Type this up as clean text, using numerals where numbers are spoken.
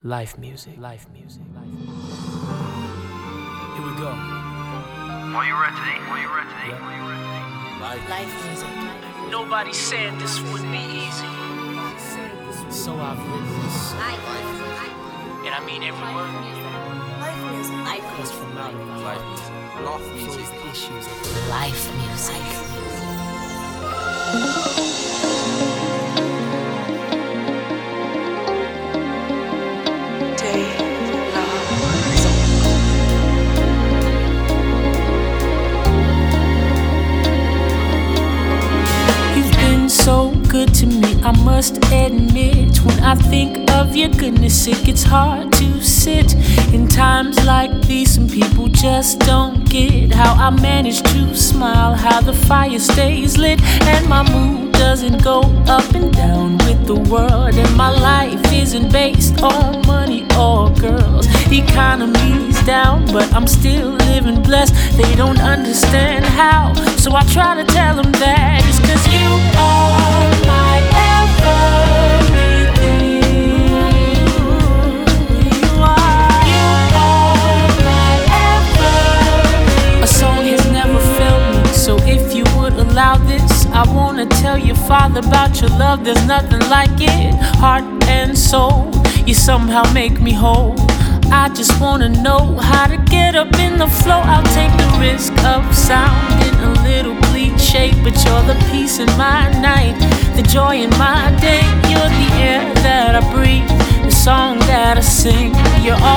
Life music. Life music. Life music. Here we go. Are you ready? Are you ready? Yeah. Are you ready? Life music. Nobody said this would be easy, So I've written this and I mean every word. Life music. Life just music. from out of Life music. Love music. those issues of Life music. You've been so good to me, I must admit. When I think of your goodness, it gets hard to sit. In times like these, some people just don't get how I manage to smile, how the fire stays lit, and my mood doesn't go up and down with the world. And my life isn't based on money or girls. Economy's down, but I'm still living blessed. They don't understand how, so I try to tell them that it's 'cause you are my everything. You are my everything. A song has never failed me, so if you would allow this, I wanna tell your father about your love. There's nothing like it, heart and soul. You somehow make me whole. I just wanna know how to get up in the flow. I'll take the risk of sounding a little cliche, but you're the peace in my night, the joy in my day. You're the air that I breathe, the song that I sing. You're